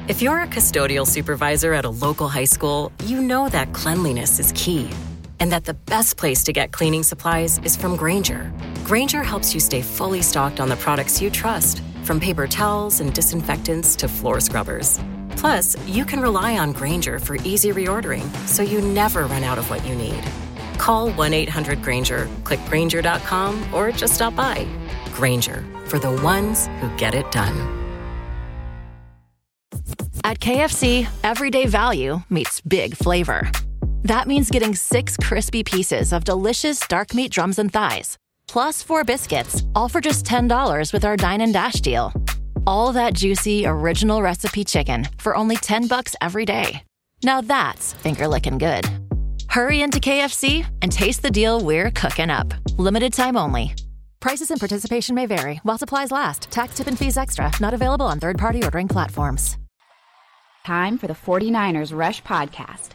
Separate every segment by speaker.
Speaker 1: If you're a custodial supervisor at a local high school, you know that cleanliness is key, and that the best place to get cleaning supplies is from Grainger. Grainger helps you stay fully stocked on the products you trust, from paper towels and disinfectants to floor scrubbers. Plus, you can rely on Grainger for easy reordering, so you never run out of what you need. Call 1-800-GRAINGER, click Grainger.com, or just stop by. Grainger, for the ones who get it done.
Speaker 2: At KFC, everyday value meets big flavor. That means getting 6 crispy pieces of delicious dark meat drums and thighs, plus 4 biscuits, all for just $10 with our Dine and Dash deal. All that juicy, original recipe chicken for only $10 every day. Now that's finger-licking good. Hurry into KFC and taste the deal we're cooking up. Limited time only. Prices and participation may vary while supplies last. Tax, tip, and fees extra. Not available on third-party ordering platforms.
Speaker 3: Time for the 49ers Rush Podcast.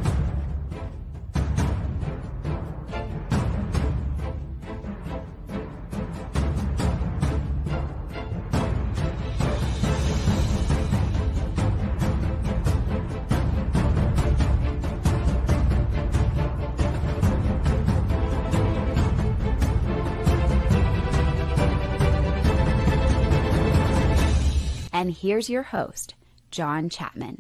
Speaker 3: And here's your host, John Chapman.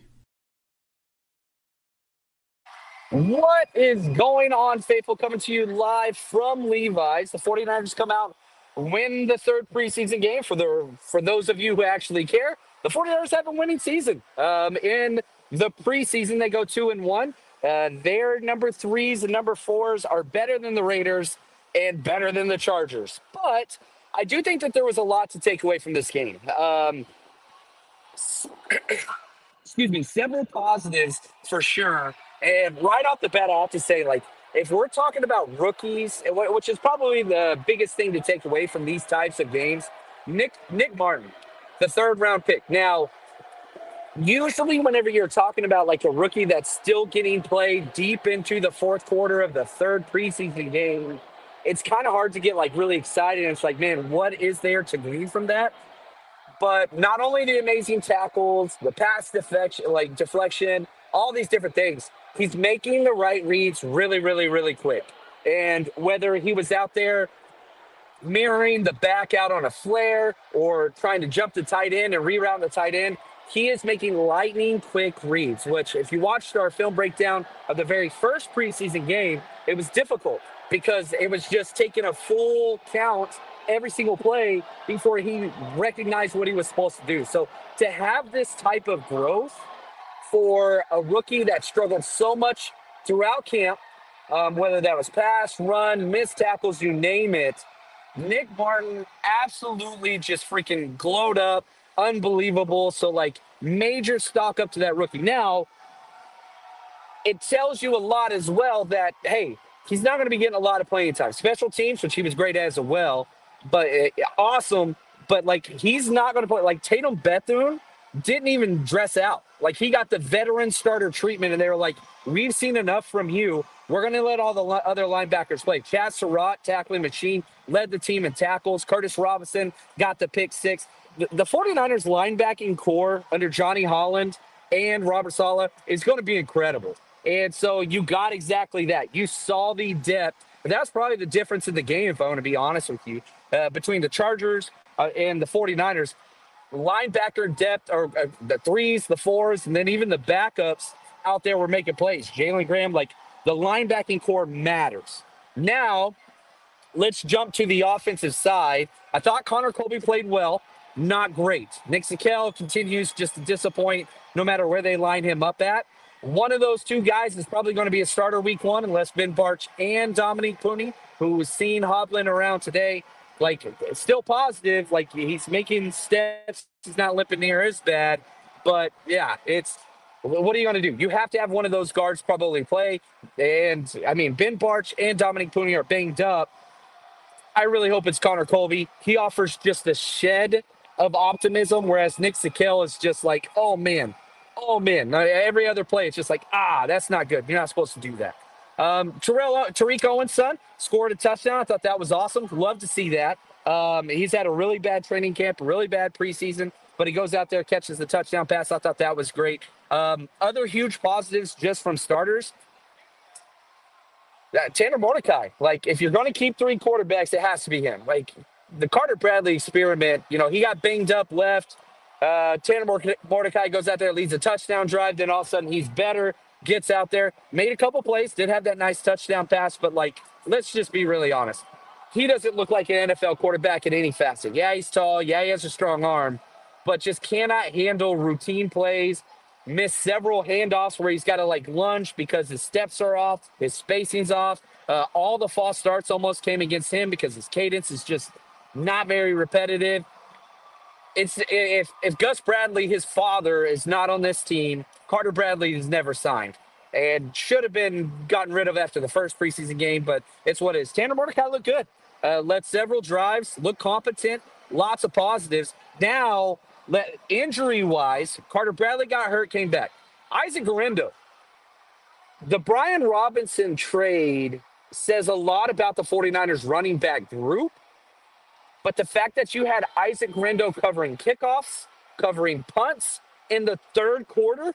Speaker 4: What is going on, faithful? Coming to you live from Levi's. The 49ers come out, win the third preseason game. For those of you who actually care, the 49ers have a winning season. In the preseason, they go 2-1. Their number 3s and number 4s are better than the Raiders and better than the Chargers. But I do think that there was a lot to take away from this game. Excuse me, several positives for sure. And right off the bat, I have to say, like, if we're talking about rookies, which is probably the biggest thing to take away from these types of games, Nick Martin, the 3rd-round pick. Now, usually whenever you're talking about, like, a rookie that's still getting played deep into the 4th quarter of the 3rd preseason game, it's kind of hard to get, like, really excited. And it's like, man, what is there to glean from that? But not only the amazing tackles, the pass deflection, all these different things, he's making the right reads really, really, really quick. And whether he was out there mirroring the back out on a flare or trying to jump the tight end and reroute the tight end, he is making lightning quick reads, which if you watched our film breakdown of the very first preseason game, it was difficult because it was just taking a full count every single play before he recognized what he was supposed to do. So to have this type of growth for a rookie that struggled so much throughout camp, whether that was pass, run, missed tackles, you name it, Nick Martin absolutely just freaking glowed up, unbelievable. So, like, major stock up to that rookie. Now, it tells you a lot as well that, hey, he's not going to be getting a lot of playing time. Special teams, which he was great at as well, but awesome. But, like, he's not going to play. Like, Tatum Bethune didn't even dress out. Like, he got the veteran starter treatment, and they were like, we've seen enough from you. We're going to let all the other linebackers play. Chad Surratt, tackling machine, led the team in tackles. Curtis Robinson got the pick 6. The 49ers linebacking core under Johnny Holland and Robert Saleh is going to be incredible. And so you got exactly that. You saw the depth. And that's probably the difference in the game, if I want to be honest with you, between the Chargers and the 49ers. Linebacker depth, or the 3s, the 4s, and then even the backups out there were making plays. Jalen Graham, like, the linebacking core matters. Now, let's jump to the offensive side. I thought Connor Colby played well. Not great. Nick Zakelj continues just to disappoint no matter where they line him up at. One of those two guys is probably going to be a starter week 1 unless Ben Bartch and Dominique Puni, who was seen hobbling around today, like, still positive. Like, he's making steps. He's not limping near as bad. But, yeah, what are you going to do? You have to have one of those guards probably play. And, I mean, Ben Bartch and Dominique Puni are banged up. I really hope it's Connor Colby. He offers just a shed of optimism, whereas Nick Zakelj is just like, oh, man. Now, every other play, it's just like, that's not good. You're not supposed to do that. Tariq Owen's son scored a touchdown. I thought that was awesome. Love to see that. He's had a really bad training camp, a really bad preseason. but he goes out there, catches the touchdown pass. I thought that was great. Other huge positives just from starters. Tanner Mordecai. Like, if you're going to keep 3 quarterbacks, it has to be him. Like, the Carter Bradley experiment, he got banged up left. Tanner Mordecai goes out there, leads a touchdown drive. Then all of a sudden he's better, gets out there, made a couple plays, did have that nice touchdown pass. But, like, let's just be really honest. He doesn't look like an NFL quarterback in any facet. Yeah, he's tall. Yeah, he has a strong arm. But just cannot handle routine plays. Missed several handoffs where he's got to, like, lunge because his steps are off, his spacing's off. All the false starts almost came against him because his cadence is just not very repetitive. If Gus Bradley, his father, is not on this team, Carter Bradley is never signed and should have been gotten rid of after the first preseason game, but it's what it is. Tanner Mordecai looked good. Led several drives, looked competent, lots of positives. Now, injury-wise, Carter Bradley got hurt, came back. Isaac Guerendo. The Brian Robinson trade says a lot about the 49ers running back group, but the fact that you had Isaac Guerendo covering kickoffs, covering punts in the third quarter,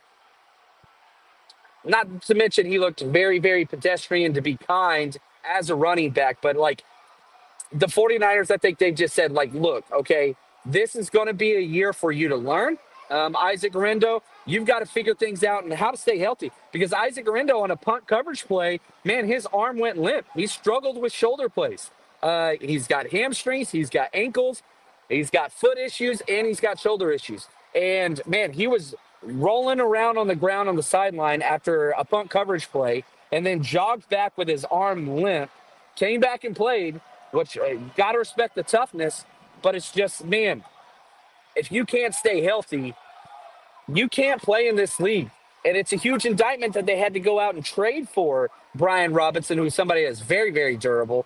Speaker 4: not to mention he looked very, very pedestrian, to be kind, as a running back, but, like, the 49ers, I think they've just said, like, look, okay, this is going to be a year for you to learn. Isaac Guerendo, you've got to figure things out and how to stay healthy. Because Isaac Guerendo on a punt coverage play, man, his arm went limp. He struggled with shoulder plays. He's got hamstrings, he's got ankles, he's got foot issues, and he's got shoulder issues. And, man, he was rolling around on the ground on the sideline after a punt coverage play and then jogged back with his arm limp, came back and played, which got to respect the toughness. But it's just, man, if you can't stay healthy, you can't play in this league. And it's a huge indictment that they had to go out and trade for Brian Robinson, who's somebody that's very, very durable.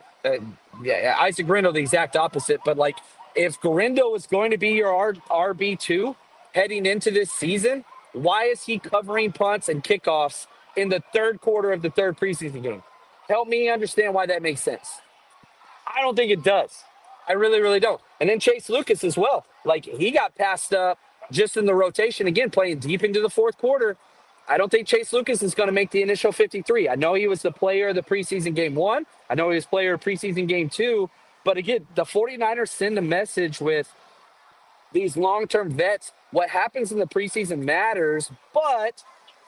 Speaker 4: Isaac Guerendo, the exact opposite. But, like, if Guerendo is going to be your RB2 heading into this season, why is he covering punts and kickoffs in the third quarter of the third preseason game? Help me understand why that makes sense. I don't think it does. I really, really don't. And then Chase Lucas as well. Like, he got passed up just in the rotation, again, playing deep into the fourth quarter. I don't think Chase Lucas is going to make the initial 53. I know he was the player of the preseason game 1. I know he was player of preseason game 2. But, again, the 49ers send a message with these long-term vets. What happens in the preseason matters, but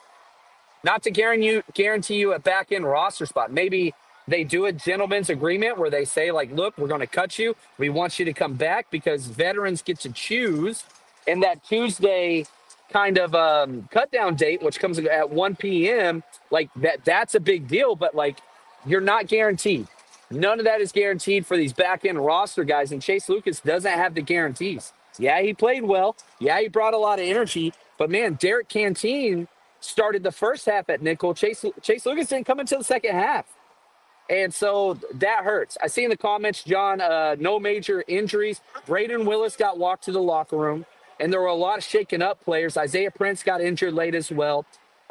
Speaker 4: not to guarantee you a back-end roster spot. Maybe they do a gentleman's agreement where they say, like, look, we're going to cut you. We want you to come back because veterans get to choose. And that Tuesday kind of cut-down date, which comes at 1 p.m., like, that's a big deal. But, like, you're not guaranteed. None of that is guaranteed for these back-end roster guys. And Chase Lucas doesn't have the guarantees. Yeah, he played well. Yeah, he brought a lot of energy. But, man, Derek Canteen started the first half at nickel. Chase Lucas didn't come until the second half. And so that hurts. I see in the comments, John, no major injuries. Braden Willis got walked to the locker room, and there were a lot of shaken up players. Isaiah Prince got injured late as well.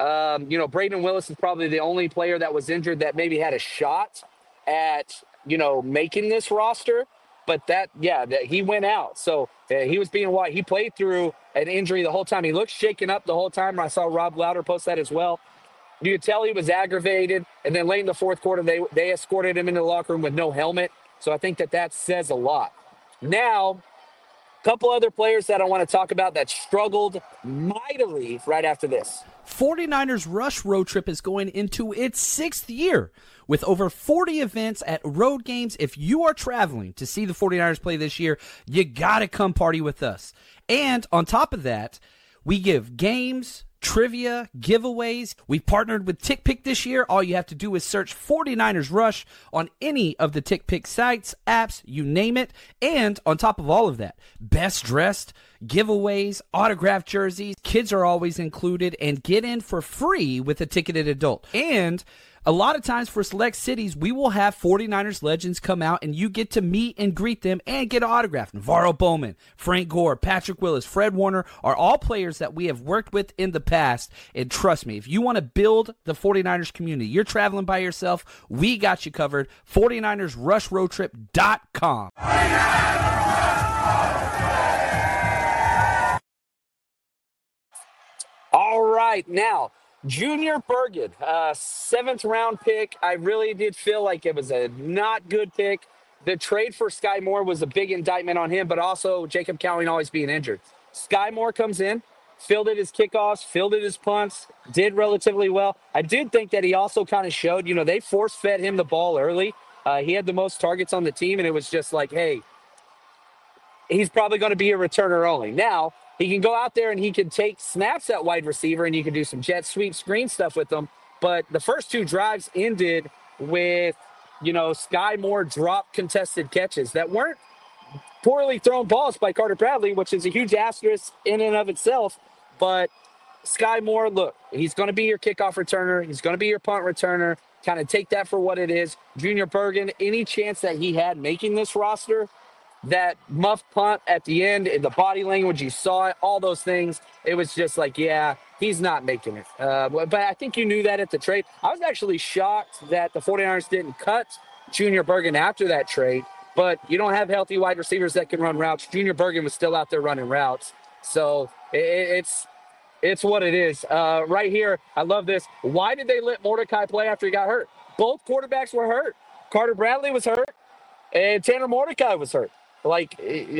Speaker 4: Braden Willis is probably the only player that was injured that maybe had a shot at, making this roster. But he went out. So he was being what? He played through an injury the whole time. He looked shaken up the whole time. I saw Rob Lauder post that as well. You could tell he was aggravated, and then late in the fourth quarter, they escorted him into the locker room with no helmet. So I think that says a lot. Now, a couple other players that I want to talk about that struggled mightily right after this.
Speaker 5: 49ers Rush Road Trip is going into its 6th year with over 40 events at road games. If you are traveling to see the 49ers play this year, you got to come party with us. And on top of that, we give games, trivia, giveaways. We've partnered with TickPick this year. All you have to do is search 49ers Rush on any of the TickPick sites, apps, you name it. And on top of all of that, best dressed, giveaways, autographed jerseys, kids are always included, and get in for free with a ticketed adult. And a lot of times for select cities, we will have 49ers legends come out and you get to meet and greet them and get an autograph. Navarro Bowman, Frank Gore, Patrick Willis, Fred Warner are all players that we have worked with in the past. And trust me, if you want to build the 49ers community, you're traveling by yourself, we got you covered. 49ersRushRoadTrip.com.
Speaker 4: All right, now Junior Bergen, seventh round pick. I really did feel like it was a not good pick. The trade for Sky Moore was a big indictment on him, but also Jacob Cowling always being injured. Sky Moore comes in, fielded his kickoffs, fielded his punts, did relatively well. I did think that he also kind of showed, they force fed him the ball early. He had the most targets on the team, and it was just like, hey, he's probably going to be a returner only. Now, he can go out there and he can take snaps at wide receiver and you can do some jet sweep screen stuff with them. But the first two drives ended with, Sky Moore drop contested catches that weren't poorly thrown balls by Carter Bradley, which is a huge asterisk in and of itself. But Sky Moore, look, he's going to be your kickoff returner. He's going to be your punt returner. Kind of take that for what it is. Junior Bergen, any chance that he had making this roster, that muff punt at the end, in the body language, you saw it, all those things. It was just like, yeah, he's not making it. But I think you knew that at the trade. I was actually shocked that the 49ers didn't cut Junior Bergen after that trade. But you don't have healthy wide receivers that can run routes. Junior Bergen was still out there running routes. So it's what it is. Right here, I love this. Why did they let Mordecai play after he got hurt? Both quarterbacks were hurt. Carter Bradley was hurt, and Tanner Mordecai was hurt. Like,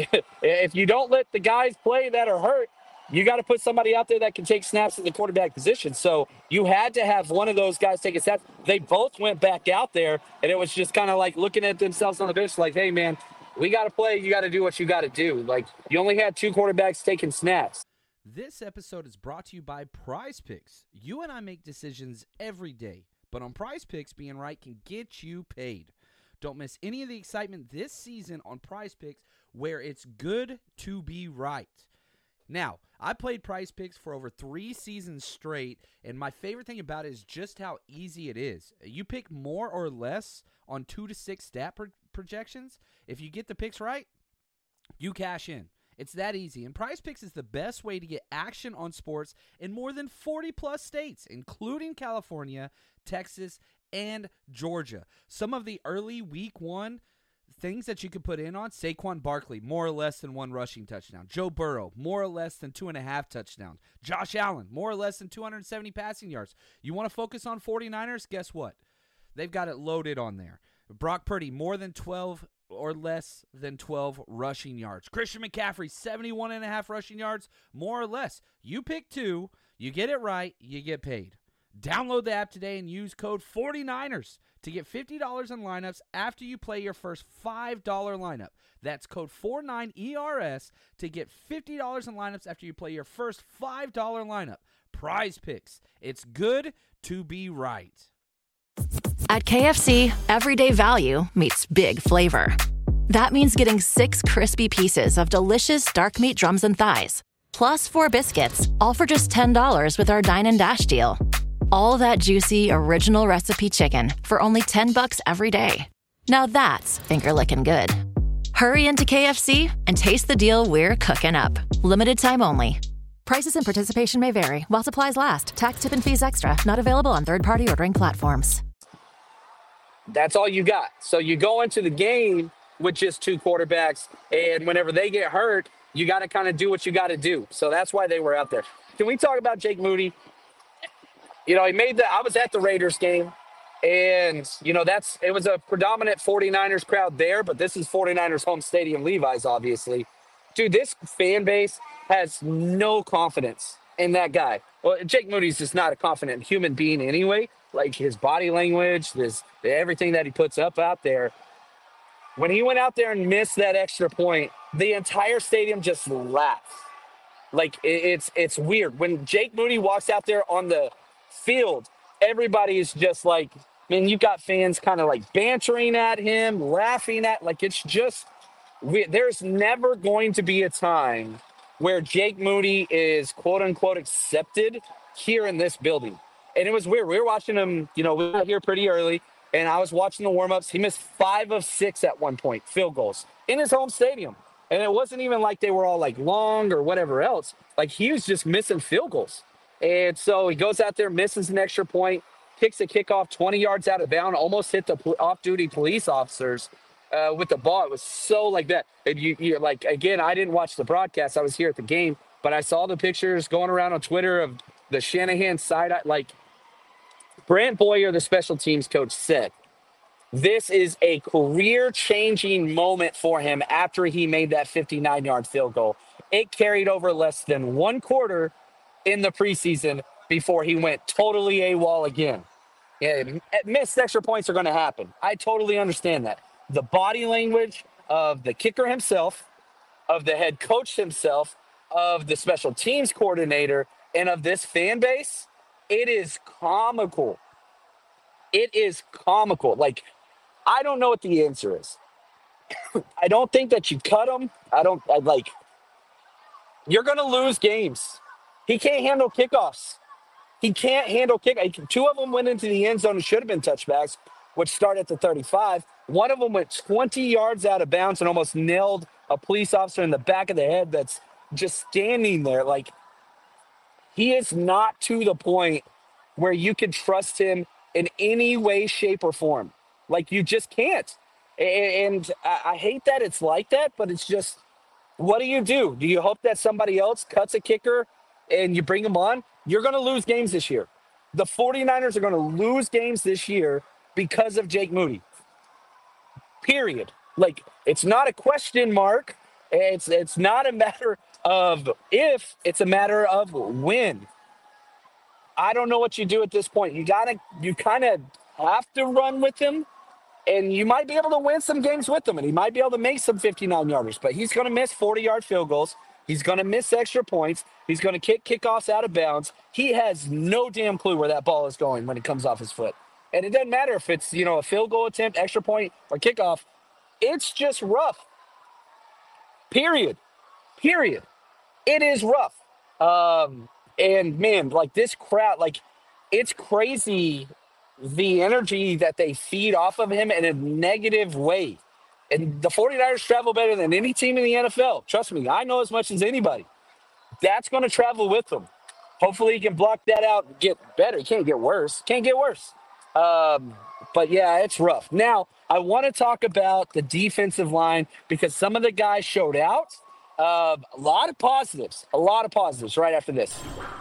Speaker 4: if you don't let the guys play that are hurt, you got to put somebody out there that can take snaps in the quarterback position. So you had to have one of those guys take a snap. They both went back out there, and it was just kind of like looking at themselves on the bench like, hey, man, we got to play. You got to do what you got to do. Like, you only had two quarterbacks taking snaps.
Speaker 5: This episode is brought to you by Prize Picks. You and I make decisions every day, but on Prize Picks, being right can get you paid. Don't miss any of the excitement this season on Prize Picks, where it's good to be right. Now, I played Prize Picks for over 3 seasons straight, and my favorite thing about it is just how easy it is. You pick more or less on 2 to 6 stat projections. If you get the picks right, you cash in. It's that easy, and Prize Picks is the best way to get action on sports in more than 40-plus states, including California, Texas, and Georgia. Some of the early week 1 things that you could put in on: Saquon Barkley, more or less than 1 rushing touchdown. Joe Burrow, more or less than 2.5 touchdowns. Josh Allen, more or less than 270 passing yards. You want to focus on 49ers? Guess what? They've got it loaded on there. Brock Purdy, more than 12 or less than 12 rushing yards. Christian McCaffrey, 71.5 rushing yards, more or less. You pick 2, you get it right, you get paid. Download the app today and use code 49ers to get $50 in lineups after you play your first $5 lineup. That's code 49ERS to get $50 in lineups after you play your first $5 lineup. Prize Picks. It's good to be right.
Speaker 2: At KFC, everyday value meets big flavor. That means getting 6 crispy pieces of delicious dark meat drums and thighs, plus 4 biscuits, all for just $10 with our Dine and Dash deal. All that juicy, original recipe chicken for only $10 every day. Now that's finger-licking good. Hurry into KFC and taste the deal we're cooking up. Limited time only. Prices and participation may vary while supplies last. Tax, tip, and fees extra. Not available on third-party ordering platforms.
Speaker 4: That's all you got. So you go into the game with just 2 quarterbacks, and whenever they get hurt, you got to kind of do what you got to do. So that's why they were out there. Can we talk about Jake Moody? He made I was at the Raiders game, and, it was a predominant 49ers crowd there, but this is 49ers home stadium, Levi's, obviously. Dude, this fan base has no confidence in that guy. Well, Jake Moody's just not a confident human being anyway. Like, his body language, everything that he puts up out there. When he went out there and missed that extra point, the entire stadium just laughs. Like, it's weird. When Jake Moody walks out there on the field, everybody is just like, man, you've got fans kind of like bantering at him, laughing at, like, it's just weird. There's never going to be a time where Jake Moody is quote unquote accepted here in this building. And it was weird. We were watching him, we got here pretty early, and I was watching the warm-ups. He missed 5 of 6 at one point, field goals, in his home stadium. And it wasn't even like they were all, like, long or whatever else. Like, he was just missing field goals. And so he goes out there, misses an extra point, kicks a kickoff 20 yards out of bounds, almost hit the off-duty police officers with the ball. It was so like that. And you're like, again, I didn't watch the broadcast. I was here at the game, but I saw the pictures going around on Twitter of the Shanahan side, like Brant Boyer, the special teams coach, said, this is a career-changing moment for him after he made that 59-yard field goal. It carried over less than one quarter in the preseason before he went totally AWOL again. Yeah, missed extra points are going to happen. I totally understand that. The body language of the kicker himself, of the head coach himself, of the special teams coordinator, and of this fan base, it is comical. It is comical. Like, I don't know what the answer is. I don't think that you cut him. You're going to lose games. He can't handle kickoffs. He can't handle Two of them went into the end zone and should have been touchbacks, which start at the 35. One of them went 20 yards out of bounds and almost nailed a police officer in the back of the head that's just standing there. Like, he is not to the point where you can trust him in any way, shape, or form. Like, you just can't. And I hate that it's like that, but it's just, what do? Do you hope that somebody else cuts a kicker and you bring him on? You're going to lose games this year. The 49ers are going to lose games this year because of Jake Moody. Period. Like, it's not a question mark. It's not a matter of if, it's a matter of when. I don't know what you do at this point. You kind of have to run with him, and you might be able to win some games with him, and he might be able to make some 59-yarders, but he's going to miss 40-yard field goals. He's going to miss extra points. He's going to kick kickoffs out of bounds. He has no damn clue where that ball is going when it comes off his foot. And it doesn't matter if it's, a field goal attempt, extra point, or kickoff. It's just rough. Period. It is rough. And, man, like, this crowd, like, it's crazy the energy that they feed off of him in a negative way. And the 49ers travel better than any team in the NFL. Trust me, I know as much as anybody. That's going to travel with them. Hopefully he can block that out and get better. He can't get worse. But, yeah, it's rough. Now, I want to talk about the defensive line because some of the guys showed out. A lot of positives right after this.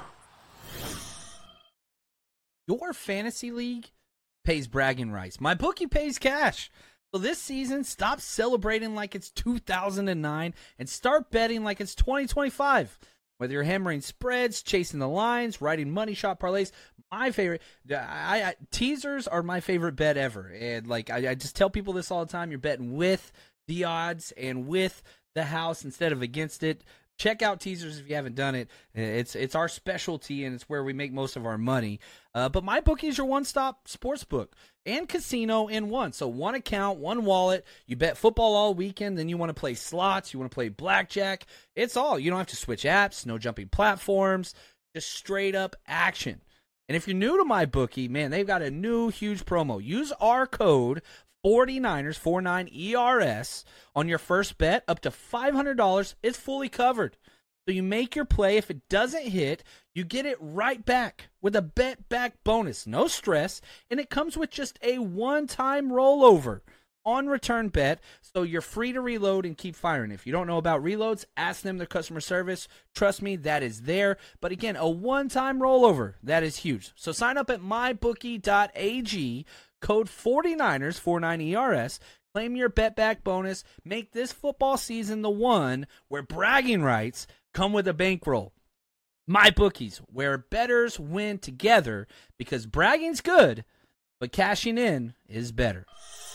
Speaker 5: Your fantasy league pays bragging rights. My bookie pays cash. So this season, stop celebrating like it's 2009 and start betting like it's 2025. Whether you're hammering spreads, chasing the lines, writing money shot parlays, my favorite, teasers are my favorite bet ever. And like I just tell people this all the time, you're betting with the odds and with the house instead of against it. Check out teasers if you haven't done it. It's our specialty, and it's where we make most of our money. But MyBookie is your one-stop sportsbook and casino in one. So one account, one wallet. You bet football all weekend, then you want to play slots, you want to play blackjack. It's all. You don't have to switch apps, no jumping platforms, just straight-up action. And if you're new to MyBookie, man, they've got a new huge promo. Use our code 49ers, 49ERS, on your first bet. Up to $500 is fully covered. So you make your play. If it doesn't hit, you get it right back with a bet back bonus. No stress, and it comes with just a one-time rollover on return bet, so you're free to reload and keep firing. If you don't know about reloads, ask them their customer service. Trust me, that is there. But again, a one-time rollover, that is huge. So sign up at mybookie.ag, code 49ers, 49ERS. Claim your bet back bonus. Make this football season the one where bragging rights come with a bankroll. MyBookies, where bettors win together, because bragging's good, but cashing in is better.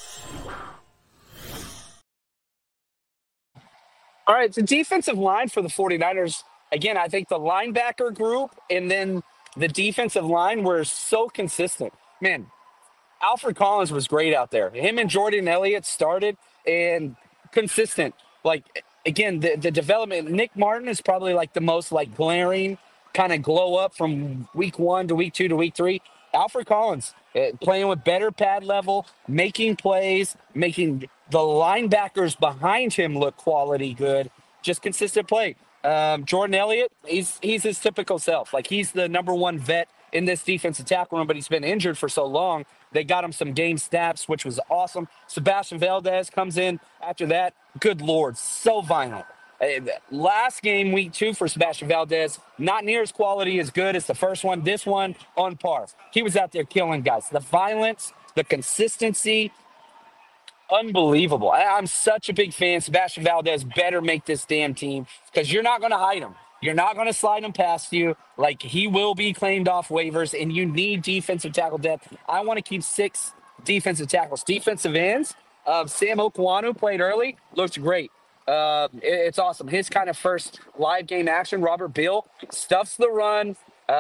Speaker 4: All right, the defensive line for the 49ers, again, I think the linebacker group and then the defensive line were so consistent. Man, Alfred Collins was great out there. Him and Jordan Elliott started and consistent. Like, again, the development, Nick Martin is probably like the most like glaring kind of glow up from week 1 to week 2 to week 3. Alfred Collins playing with better pad level, making plays, making the linebackers behind him look quality good, just consistent play. Jordan Elliott, he's his typical self. Like, he's the number one vet in this defensive tackle room, but he's been injured for so long. They got him some game snaps, which was awesome. Sebastian Valdez comes in after that. Good Lord, so violent. Last game, week 2 for Sebastian Valdez, not near as quality as good as the first one. This one, on par. He was out there killing guys. The violence, the consistency, unbelievable. I'm such a big fan. Sebastian Valdez better make this damn team because you're not going to hide him. You're not going to slide him past you. Like, he will be claimed off waivers, and you need defensive tackle depth. I want to keep 6 defensive tackles. Defensive ends, Sam Okwanu played early, looked great. It's awesome. His kind of first live game action, Robert Beal, stuffs the run.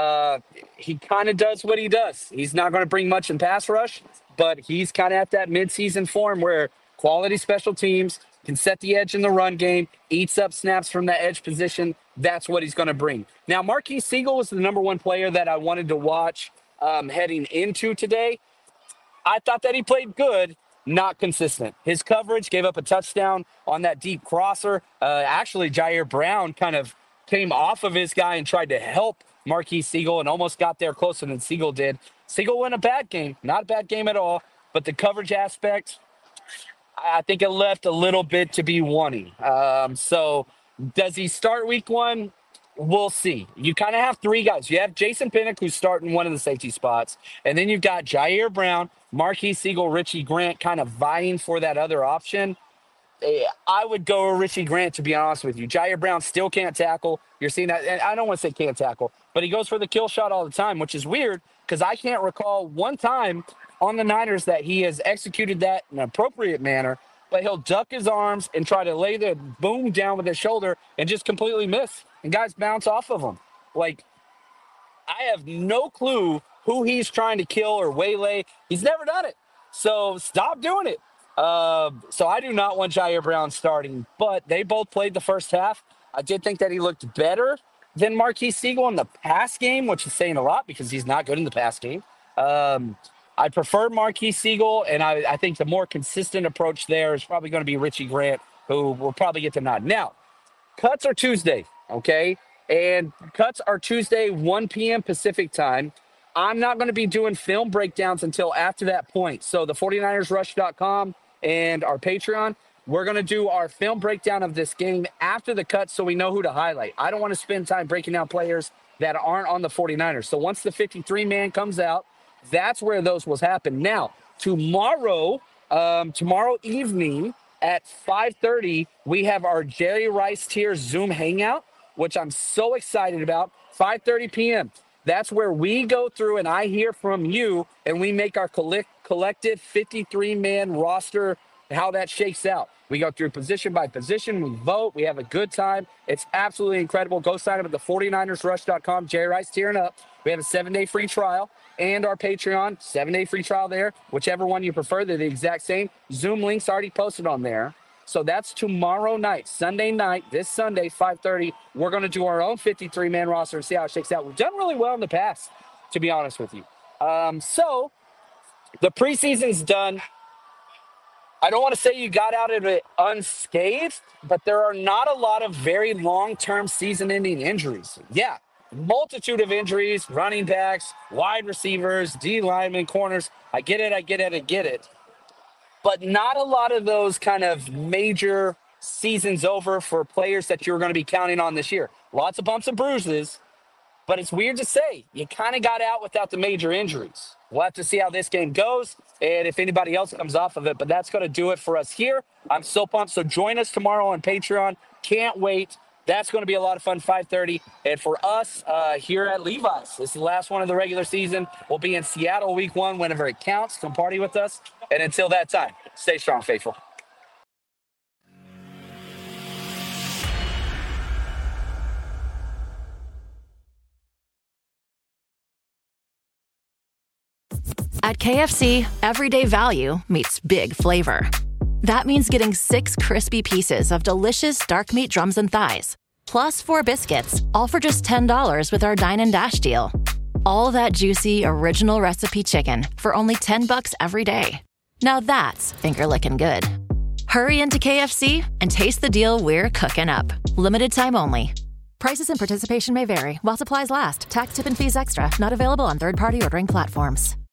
Speaker 4: He kind of does what he does. He's not going to bring much in pass rush, but he's kind of at that midseason form where quality special teams can set the edge in the run game, eats up snaps from the edge position. That's what he's going to bring. Now, Marquise Siegel was the number 1 player that I wanted to watch heading into today. I thought that he played good, not consistent. His coverage gave up a touchdown on that deep crosser. Actually, Jair Brown kind of came off of his guy and tried to help Marquise Siegel and almost got there closer than Siegel did. Siegel won a bad game, not a bad game at all, but the coverage aspect, I think it left a little bit to be wanting. So does he start week 1? We'll see. You kind of have 3 guys. You have Jason Pinnock, who's starting one of the safety spots, and then you've got Jair Brown, Marquise Siegel, Richie Grant kind of vying for that other option. I would go with Richie Grant, to be honest with you. Jair Brown still can't tackle. You're seeing that, and I don't want to say can't tackle, but he goes for the kill shot all the time, which is weird because I can't recall one time on the Niners that he has executed that in an appropriate manner, but he'll duck his arms and try to lay the boom down with his shoulder and just completely miss, and guys bounce off of him. Like, I have no clue who he's trying to kill or waylay. He's never done it, so stop doing it. So I do not want Jair Brown starting, but they both played the first half. I did think that he looked better than Marquise Siegel in the pass game, which is saying a lot because he's not good in the pass game. I prefer Marquise Siegel, and I think the more consistent approach there is probably going to be Richie Grant, who will probably get the nod. Now, cuts are Tuesday, okay? And cuts are Tuesday, 1 p.m. Pacific time. I'm not going to be doing film breakdowns until after that point. So the 49ersrush.com and our Patreon, we're going to do our film breakdown of this game after the cut so we know who to highlight. I don't want to spend time breaking down players that aren't on the 49ers. So once the 53-man comes out, that's where those will happen. Now, tomorrow evening at 5:30, we have our Jerry Rice Tier Zoom Hangout, which I'm so excited about. 5:30 p.m. That's where we go through and I hear from you and we make our collective 53-man roster, how that shakes out. We go through position by position. We vote. We have a good time. It's absolutely incredible. Go sign up at the 49ersrush.com. Jerry Rice Tearing Up. We have a 7-day free trial and our Patreon, 7-day free trial there. Whichever one you prefer, they're the exact same. Zoom links already posted on there. So that's tomorrow night, Sunday night, this Sunday, 5:30. We're going to do our own 53-man roster and see how it shakes out. We've done really well in the past, to be honest with you. So the preseason's done. I don't want to say you got out of it unscathed, but there are not a lot of very long-term season-ending injuries. Yeah, multitude of injuries, running backs, wide receivers, D linemen, corners. I get it. But not a lot of those kind of major seasons over for players that you're going to be counting on this year. Lots of bumps and bruises, but it's weird to say. You kind of got out without the major injuries. We'll have to see how this game goes and if anybody else comes off of it, but that's going to do it for us here. I'm so pumped. So join us tomorrow on Patreon. Can't wait. That's going to be a lot of fun, 5:30. And for us here at Levi's, this is the last one of the regular season. We'll be in Seattle week 1 whenever it counts. Come party with us. And until that time, stay strong, faithful.
Speaker 2: At KFC, everyday value meets big flavor. That means getting 6 crispy pieces of delicious dark meat drums and thighs, plus 4 biscuits, all for just $10 with our Dine and Dash deal. All that juicy, original recipe chicken for only $10 every day. Now that's finger-licking good. Hurry into KFC and taste the deal we're cooking up. Limited time only. Prices and participation may vary while supplies last. Tax, tip, and fees extra. Not available on third-party ordering platforms.